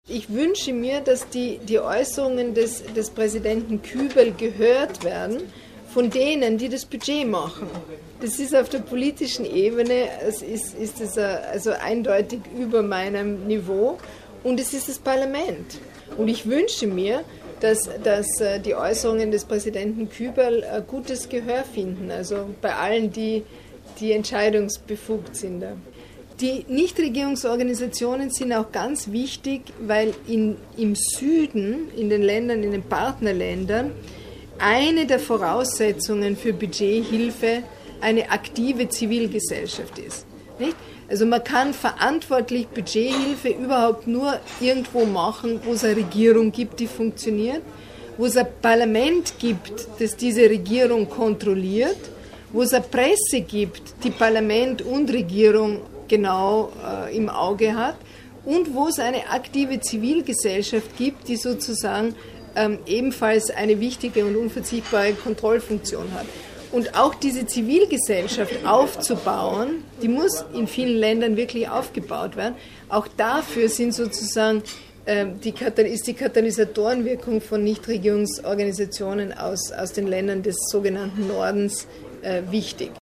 Ich wünsche mir, dass die Äußerungen des Präsidenten Kübel gehört werden von denen, die das Budget machen. Das ist auf der politischen Ebene, ist es also eindeutig über meinem Niveau und es ist das Parlament. Und ich wünsche mir, dass die Äußerungen des Präsidenten Kübel gutes Gehör finden, also bei allen, die entscheidungsbefugt sind. Die Nichtregierungsorganisationen sind auch ganz wichtig, weil im Süden, in den Ländern, in den Partnerländern, eine der Voraussetzungen für Budgethilfe eine aktive Zivilgesellschaft ist. Nicht? Also man kann verantwortlich Budgethilfe überhaupt nur irgendwo machen, wo es eine Regierung gibt, die funktioniert, wo es ein Parlament gibt, das diese Regierung kontrolliert, wo es eine Presse gibt, die Parlament und Regierung genau im Auge hat und wo es eine aktive Zivilgesellschaft gibt, die sozusagen ebenfalls eine wichtige und unverzichtbare Kontrollfunktion hat. Und auch diese Zivilgesellschaft aufzubauen, die muss in vielen Ländern wirklich aufgebaut werden. Auch dafür sind sozusagen ist die Katalysatorenwirkung von Nichtregierungsorganisationen aus den Ländern des sogenannten Nordens wichtig.